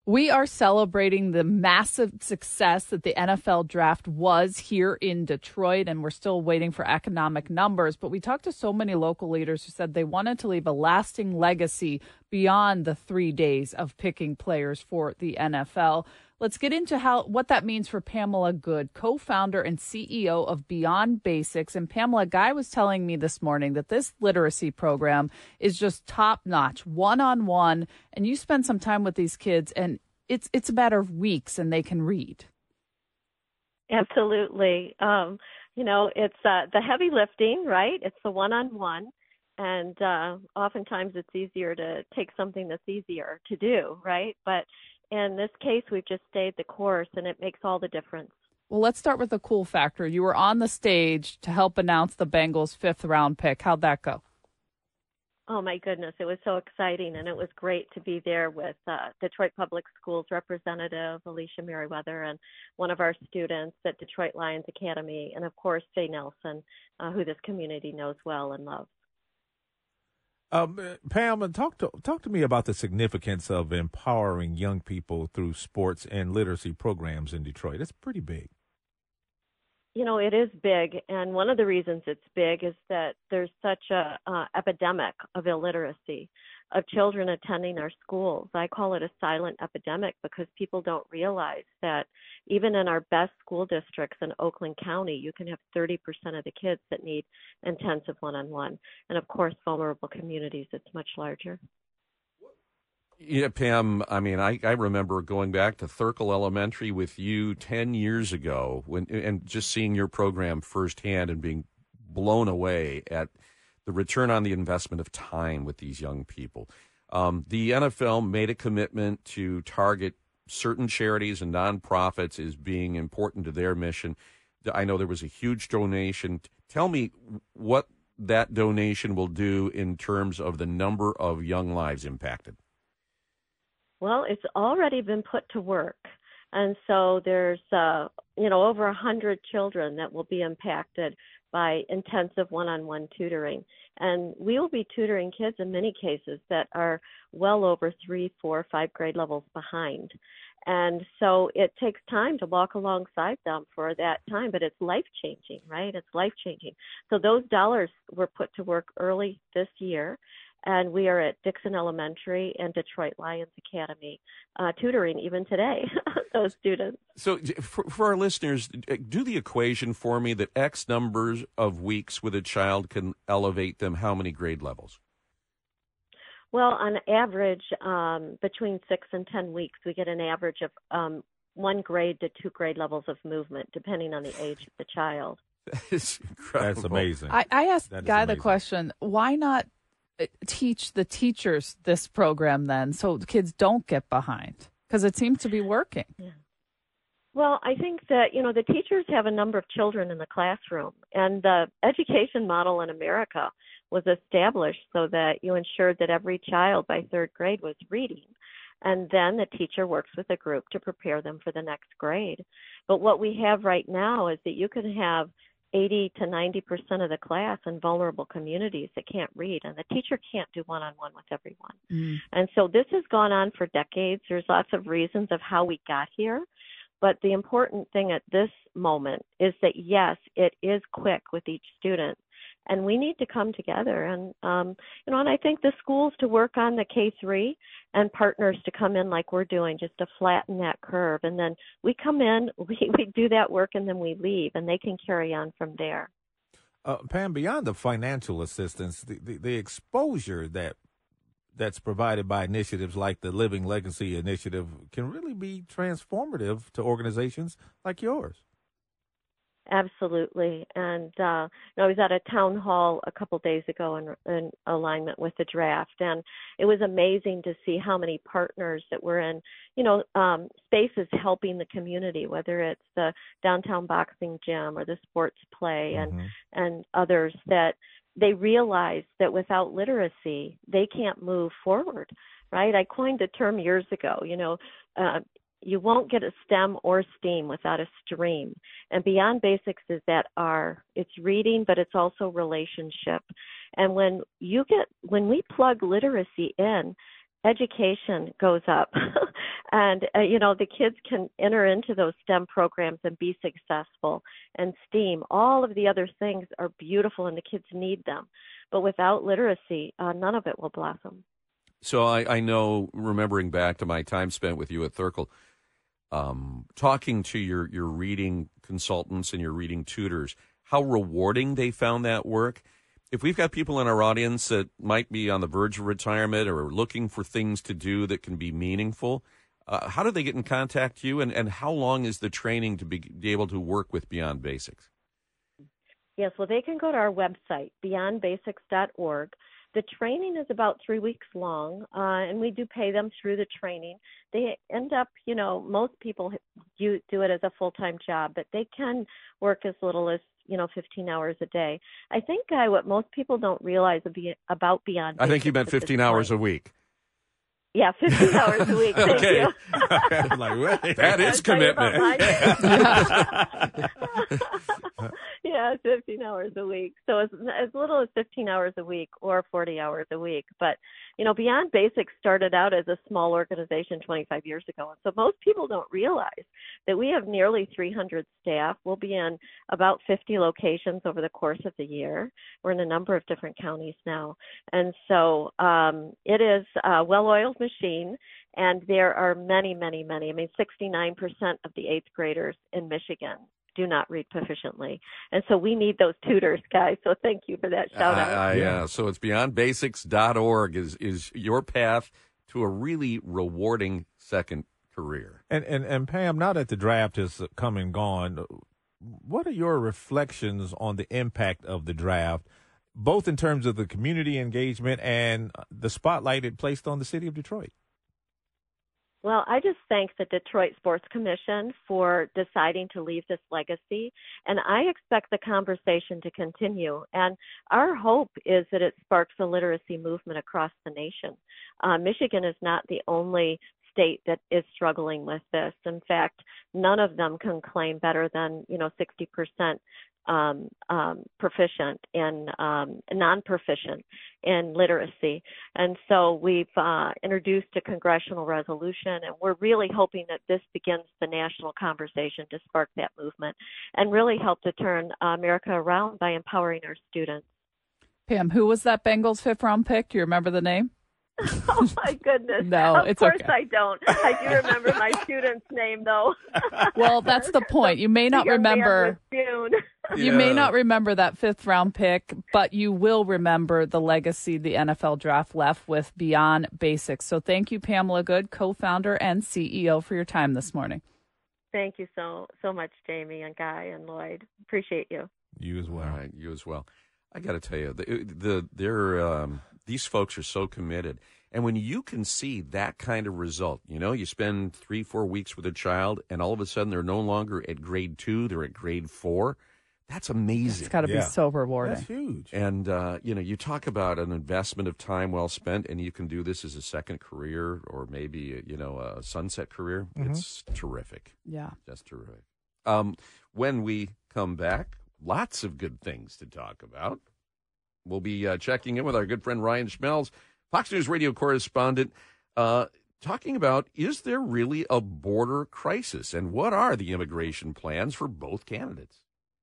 We are celebrating the massive success that the NFL draft was here in Detroit, and we're still waiting for economic numbers. But we talked to so many local leaders who said they wanted to leave a lasting legacy beyond the 3 days of picking players for the NFL. Let's get into what that means for Pamela Good, co-founder and CEO of Beyond Basics. And Pamela, Guy was telling me this morning that this literacy program is just top-notch, one-on-one, and you spend some time with these kids, and it's a matter of weeks, and they can read. Absolutely. It's the heavy lifting, right? It's the one-on-one. And oftentimes it's easier to take something that's easier to do, right? But in this case, we've just stayed the course, and it makes all the difference. Well, let's start with the cool factor. You were on the stage to help announce the Bengals' 5th-round pick. How'd that go? Oh, my goodness. It was so exciting, and it was great to be there with Detroit Public Schools representative Alicia Merriweather and one of our students at Detroit Lions Academy, and, of course, Faye Nelson, who this community knows well and loves. Pam, talk to me about the significance of empowering young people through sports and literacy programs in Detroit. It's pretty big. It is big, and one of the reasons it's big is that there's such a epidemic of illiteracy of children attending our schools. I call it a silent epidemic because people don't realize that even in our best school districts in Oakland County, you can have 30% of the kids that need intensive one-on-one. And of course, vulnerable communities, it's much larger. Yeah, Pam, I remember going back to Thurkle Elementary with you 10 years ago and just seeing your program firsthand and being blown away at the return on the investment of time with these young people. The NFL made a commitment to target certain charities and nonprofits as being important to their mission. I know there was a huge donation. Tell me what that donation will do in terms of the number of young lives impacted. Well, it's already been put to work. And so there's, over 100 children that will be impacted by intensive one-on-one tutoring. And we will be tutoring kids in many cases that are well over 3, 4, 5 grade levels behind. And so it takes time to walk alongside them for that time, but it's life-changing, right? It's life-changing. So those dollars were put to work early this year. And we are at Dixon Elementary and Detroit Lions Academy tutoring even today, those students. So for our listeners, do the equation for me that X numbers of weeks with a child can elevate them how many grade levels? Well, on average, between 6 and 10 weeks, we get an average of 1 grade to 2 grade levels of movement, depending on the age of the child. That is incredible. That's amazing. I asked Guy the question, why not teach the teachers this program then so the kids don't get behind? Because it seems to be working. Yeah. Well, I think that, the teachers have a number of children in the classroom, and the education model in America was established so that you ensured that every child by 3rd grade was reading. And then the teacher works with a group to prepare them for the next grade. But what we have right now is that you can have 80 to 90% of the class in vulnerable communities that can't read, and the teacher can't do one-on-one with everyone. Mm. And so this has gone on for decades. There's lots of reasons of how we got here, but the important thing at this moment is that, yes, it is quick with each student, and we need to come together. And, and I think the schools to work on the K-3 and partners to come in like we're doing, just to flatten that curve. And then we come in, we do that work, and then we leave, and they can carry on from there. Pam, beyond the financial assistance, the exposure that's provided by initiatives like the Living Legacy Initiative can really be transformative to organizations like yours. Absolutely. And I was at a town hall a couple days ago in alignment with the draft, and it was amazing to see how many partners that were in, spaces helping the community, whether it's the downtown boxing gym or the sports play and others, that they realize that without literacy, they can't move forward, right? I coined a term years ago, you won't get a STEM or STEAM without a stream. And Beyond Basics is that R. It's reading, but it's also relationship. And when we plug literacy in, education goes up. And, the kids can enter into those STEM programs and be successful. And STEAM, all of the other things are beautiful and the kids need them. But without literacy, none of it will blossom. So I know, remembering back to my time spent with you at Thurkle, talking to your reading consultants and your reading tutors, how rewarding they found that work. If we've got people in our audience that might be on the verge of retirement or looking for things to do that can be meaningful, how do they get in contact with you, and how long is the training to be able to work with Beyond Basics? Yes, well, they can go to our website, beyondbasics.org. The training is about 3 weeks long, and we do pay them through the training. They end up, most people do it as a full-time job, but they can work as little as 15 hours a day. I think what most people don't realize about Beyond Basics. I think you meant 15 hours a week. Yeah, 15 hours a week. Thank you. That is commitment. Yeah, 15 hours a week. So as little as 15 hours a week or 40 hours a week. But, Beyond Basics started out as a small organization 25 years ago. And so most people don't realize that we have nearly 300 staff. We'll be in about 50 locations over the course of the year. We're in a number of different counties now. And so it is a well-oiled machine. And there are many, many, many. 69% of the 8th graders in Michigan do not read proficiently. And so we need those tutors, guys. So thank you for that shout out. Yeah. So it's beyondbasics.org is your path to a really rewarding second career. And Pam, now that the draft has come and gone, what are your reflections on the impact of the draft, both in terms of the community engagement and the spotlight it placed on the city of Detroit? Well, I just thank the Detroit Sports Commission for deciding to leave this legacy, and I expect the conversation to continue. And our hope is that it sparks a literacy movement across the nation. Michigan is not the only state that is struggling with this. In fact, none of them can claim better than 60% proficient in non-proficient in literacy. And so we've introduced a congressional resolution, and we're really hoping that this begins the national conversation to spark that movement and really help to turn America around by empowering our students. Pam, who was that Bengals 5th-round pick? Do you remember the name? Oh, my goodness. No, of it's course okay. I don't. I do remember my student's name, though. Well, that's the point. You may not remember. You may not remember that 5th-round pick, but you will remember the legacy the NFL draft left with Beyond Basics. So thank you, Pamela Good, co-founder and CEO, for your time this morning. Thank you so much, Jamie and Guy and Lloyd. Appreciate you. You as well. All right, you as well. I got to tell you, these folks are so committed. And when you can see that kind of result, you spend 3-4 weeks with a child and all of a sudden they're no longer at grade 2, they're at grade 4. That's amazing. It's got to be so rewarding. That's huge. And, you talk about an investment of time well spent, and you can do this as a second career or maybe, a sunset career. Mm-hmm. It's terrific. Yeah. Just terrific. When we come back, lots of good things to talk about. We'll be checking in with our good friend Ryan Schmelz, Fox News radio correspondent, talking about, is there really a border crisis, and what are the immigration plans for both candidates?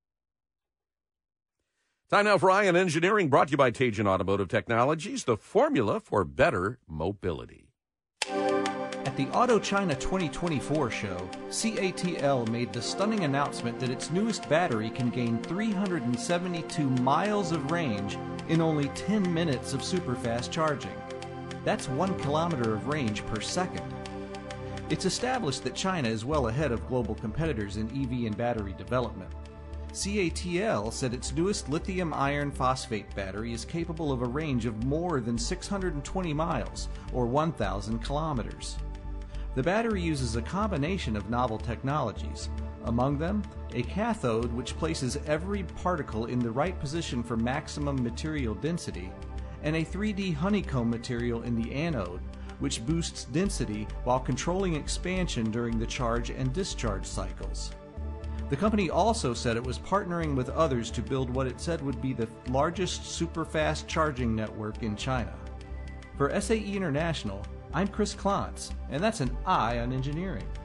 Time now for Ion Engineering, brought to you by Tajan Automotive Technologies, the formula for better mobility. At the Auto China 2024 show, CATL made the stunning announcement that its newest battery can gain 372 miles of range in only 10 minutes of superfast charging. That's 1 kilometer of range per second. It's established that China is well ahead of global competitors in EV and battery development. CATL said its newest lithium iron phosphate battery is capable of a range of more than 620 miles, or 1,000 kilometers. The battery uses a combination of novel technologies, among them a cathode which places every particle in the right position for maximum material density, and a 3D honeycomb material in the anode, which boosts density while controlling expansion during the charge and discharge cycles. The company also said it was partnering with others to build what it said would be the largest super-fast charging network in China. For SAE International, I'm Chris Klontz, and that's an eye on engineering.